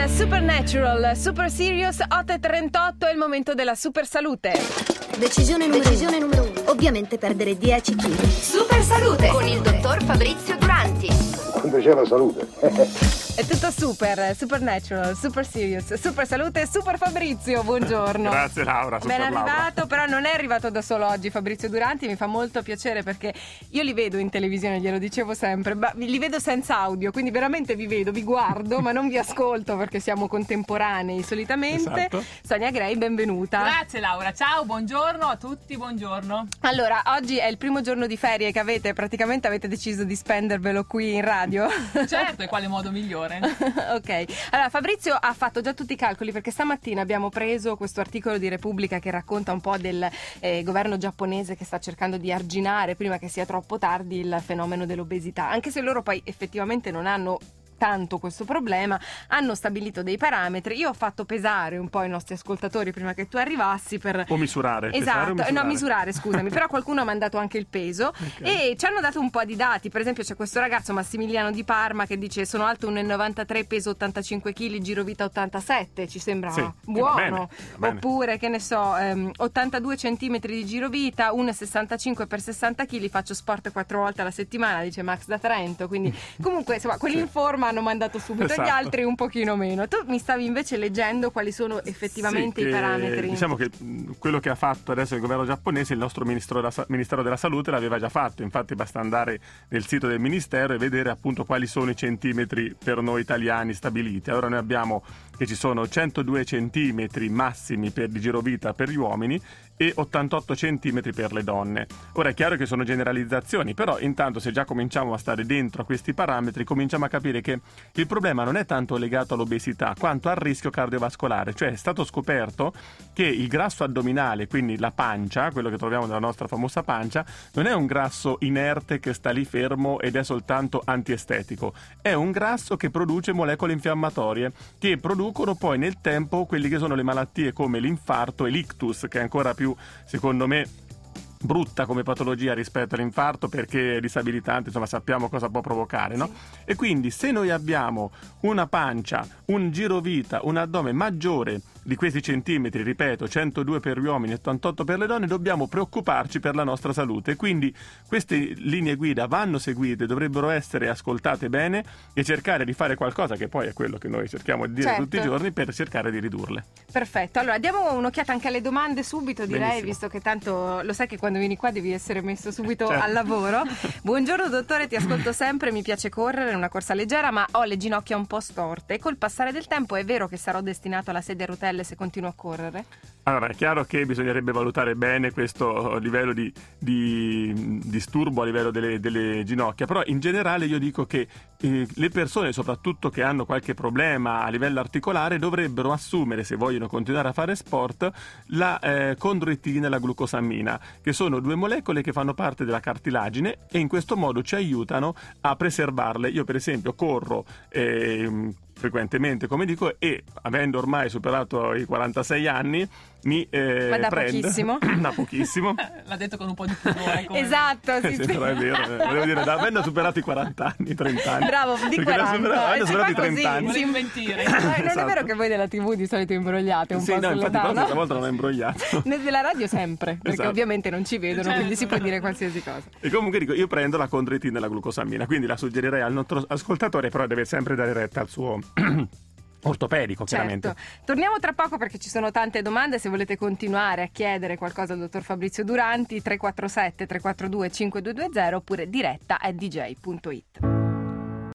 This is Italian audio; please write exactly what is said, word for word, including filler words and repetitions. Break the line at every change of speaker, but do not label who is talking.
Supernatural, Super Serious, otto e trentotto è il momento della super salute.
Decisione numero, Decisione numero uno. Ovviamente perdere dieci chili.
Super salute con il dottor Fabrizio Duranti.
Quando c'è la salute.
È tutto super, Supernatural, Super Serious, Super Salute, Super Fabrizio, buongiorno.
Grazie Laura, super
Ben
Laura.
arrivato, però non è arrivato da solo oggi Fabrizio Duranti, mi fa molto piacere perché io li vedo in televisione, glielo dicevo sempre, ma li vedo senza audio, quindi veramente vi vedo, vi guardo, ma non vi ascolto perché siamo contemporanei solitamente.
Esatto.
Sonia Gray, benvenuta.
Grazie Laura, ciao, buongiorno a tutti, buongiorno.
Allora, oggi è il primo giorno di ferie che avete, praticamente avete deciso di spendervelo qui in radio.
Certo, e quale modo migliore?
Ok, allora Fabrizio ha fatto già tutti i calcoli perché stamattina abbiamo preso questo articolo di Repubblica che racconta un po' del eh, governo giapponese che sta cercando di arginare prima che sia troppo tardi il fenomeno dell'obesità, anche se loro poi effettivamente non hanno tanto questo problema, hanno stabilito dei parametri. Io ho fatto pesare un po' i nostri ascoltatori prima che tu arrivassi per
O misurare. pesare
esatto,
o misurare?
no misurare scusami, però qualcuno ha mandato anche il peso. Okay. E ci hanno dato un po' di dati, per esempio c'è questo ragazzo Massimiliano di Parma che dice sono alto uno virgola novantatré, peso ottantacinque chili, girovita ottantasette, ci sembra
sì,
buono.
va bene, va bene.
Oppure che ne so, ehm, ottantadue centimetri di girovita, uno virgola sessantacinque per sessanta chili, faccio sport quattro volte alla settimana, dice Max da Trento, quindi comunque insomma quelli
sì.
in forma hanno mandato subito,
esatto.
Gli altri un pochino meno. Tu mi stavi invece leggendo quali sono effettivamente
sì,
i
che,
parametri.
Diciamo che quello che ha fatto adesso il governo giapponese, il nostro ministro della, Ministero della Salute l'aveva già fatto, infatti basta andare nel sito del Ministero e vedere appunto quali sono i centimetri per noi italiani stabiliti. Allora noi abbiamo che ci sono centodue centimetri massimi per di girovita per gli uomini e ottantotto centimetri per le donne. Ora è chiaro che sono generalizzazioni, però intanto se già cominciamo a stare dentro a questi parametri cominciamo a capire che il problema non è tanto legato all'obesità quanto al rischio cardiovascolare, cioè è stato scoperto che il grasso addominale, quindi la pancia, quello che troviamo nella nostra famosa pancia, non è un grasso inerte che sta lì fermo ed è soltanto antiestetico, è un grasso che produce molecole infiammatorie che producono poi nel tempo quelli che sono le malattie come l'infarto e l'ictus, che è ancora più secondo me brutta come patologia rispetto all'infarto perché è disabilitante, insomma sappiamo cosa può provocare, no? Sì. E quindi se noi abbiamo una pancia, un girovita, un addome maggiore di questi centimetri, ripeto, centodue per gli uomini e ottantotto per le donne, dobbiamo preoccuparci per la nostra salute. Quindi queste linee guida vanno seguite, dovrebbero essere ascoltate bene e cercare di fare qualcosa, che poi è quello che noi cerchiamo di dire
certo.
tutti i giorni, per cercare di ridurle.
Perfetto, allora diamo un'occhiata anche alle domande subito, direi,
Benissimo.
visto che tanto lo sai che quando vieni qua devi essere messo subito
certo.
al lavoro. Buongiorno dottore, ti ascolto sempre, mi piace correre, è una corsa leggera, ma ho le ginocchia un po' storte e col passare del tempo è vero che sarò destinato alla sedia a rotelle se continuo a correre?
Allora, è chiaro che bisognerebbe valutare bene questo livello di, di disturbo a livello delle, delle ginocchia, però in generale io dico che eh, le persone, soprattutto che hanno qualche problema a livello articolare, dovrebbero assumere, se vogliono continuare a fare sport, la eh, condroitina e la glucosammina, che sono due molecole che fanno parte della cartilagine e in questo modo ci aiutano a preservarle. Io per esempio corro eh, frequentemente, come dico, e avendo ormai superato i quarantasei anni mi eh,
ma da
prende
pochissimo
da pochissimo
l'ha detto con un po' di furore come...
esatto sì,
sì,
sì.
però è vero, eh, volevo dire, da avendo superato i quaranta anni, trenta anni,
bravo, di quaranta,
avendo superato i trenta anni,
vuole mentire.
Eh, non
esatto.
è vero che voi della tivù di solito imbrogliate un
sì,
po'
no,
sulla
infatti però
tavola?
questa volta non è imbrogliato.
Nella radio sempre, perché
Esatto.
ovviamente non ci vedono,
Certo.
quindi si può dire qualsiasi cosa.
E comunque dico, io prendo la condroitina e la glucosammina, quindi la suggerirei al nostro ascoltatore, però deve sempre dare retta al suo ortopedico, chiaramente.
Certo. Torniamo tra poco perché ci sono tante domande. Se volete continuare a chiedere qualcosa al dottor Fabrizio Duranti, tre quattro sette tre quattro due cinque due due zero oppure diretta a d j punto it.